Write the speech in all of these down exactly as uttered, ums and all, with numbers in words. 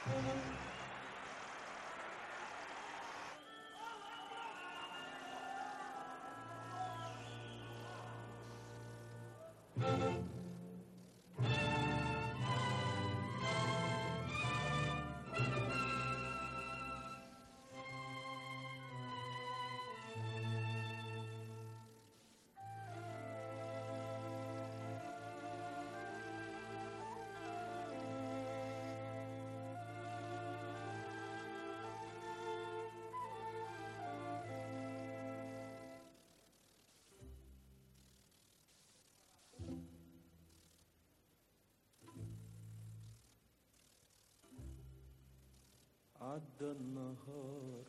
عدى النهار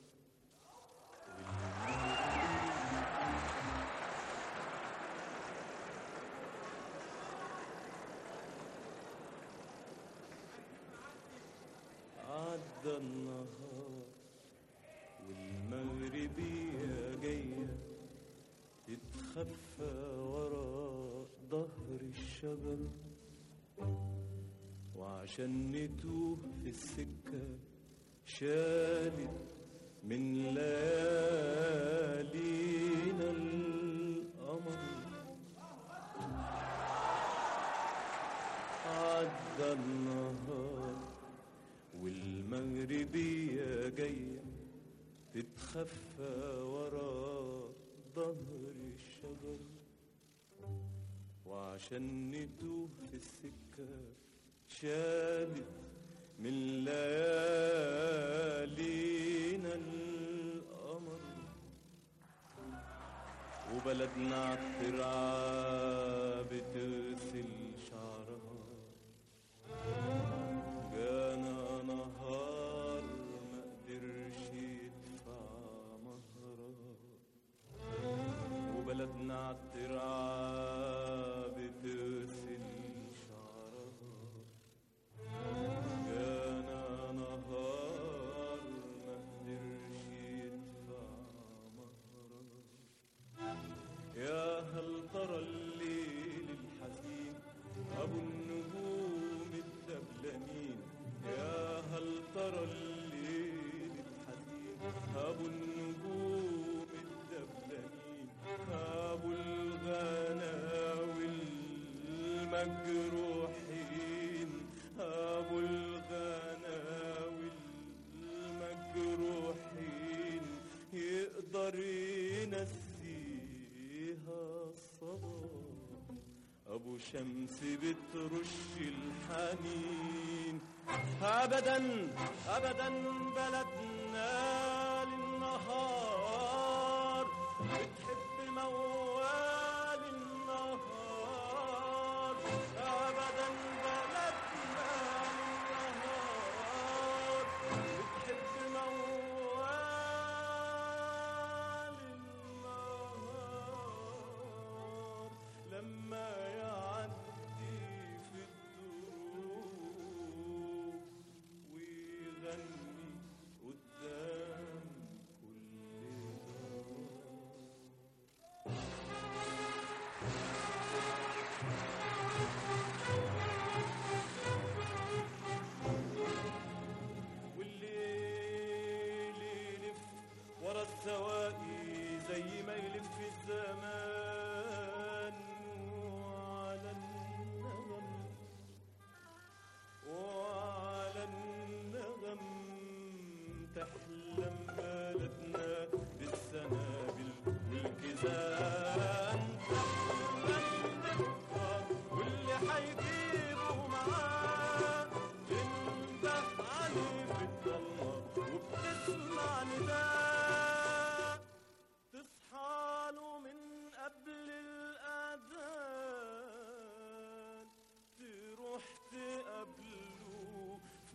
عدى النهار والمغربية جاية تتخفى ورا ظهر الشجر، وعشان نتوه في السكة شالت من ليالينا القمر. عدى النهار والمغربية جاية تتخفى ورا ظهر الشجر، وعشان نتوه في السكة شالت من ليالينا القمر. وبلدنا عالترعة بتغسل شعرها، جانا نهار ما قدرش يدفع مهرها. وبلدنا عالترعة بتغسل شعرها، جانا نهار ما قدرش يدفع مهرها. يا هل ترى الليل الحزين أبو النجوم الدبلانين، يا هل ترى الليل الحزين أبو النجوم الدبلانين، أبو الغناوي المجروحين، أبو الغناوي المجروحين، يقدر ينسيها الصباح. أبو شمس بترش الحنين، أبدا أبدا بلدنا للنهار بتحب موال النهار. أبدا بلدنا للنهار بتحب موال النهار. لما يعدي في الدروب ويغني قدام كل دار. والليل يلف ورا السواقي زي ما يلف الزمان، وعلى النغم وعلى النغم تحلم بلدنا بالسنابل والكزان. تحلم بكرة واللي حيجيبه معاه، تنده عليه في الضلمة وبتسمع نداء، تصحاله من قبل الأذان، تروح تقابله في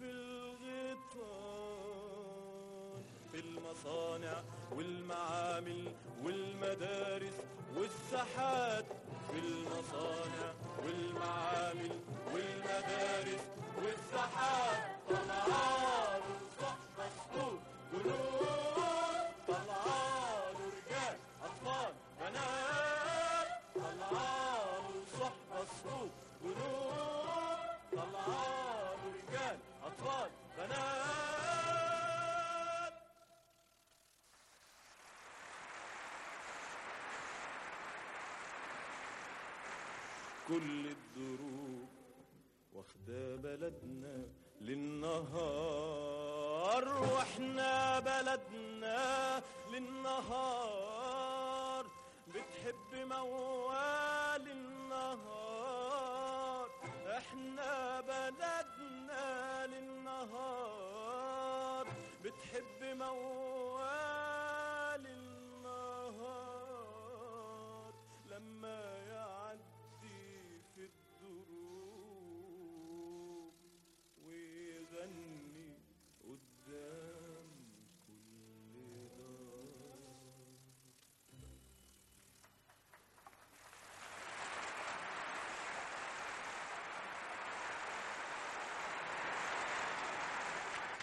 الغيطان. في المصانع والمعامل والمدارس والساحات، في المصانع والمعامل والمدارس والساحات، طلعاله صحبة سقوط جنود، طلعاله رجال أطفال بنات، طلعاله صحبة سقوط جنود، طلعاله رجال أطفال بنات. كل الدروب واخدة بلدنا للنهار، واحنا بلدنا للنهار بتحب موال النهار. احنا بلدنا للنهار بتحب موال النهار. لما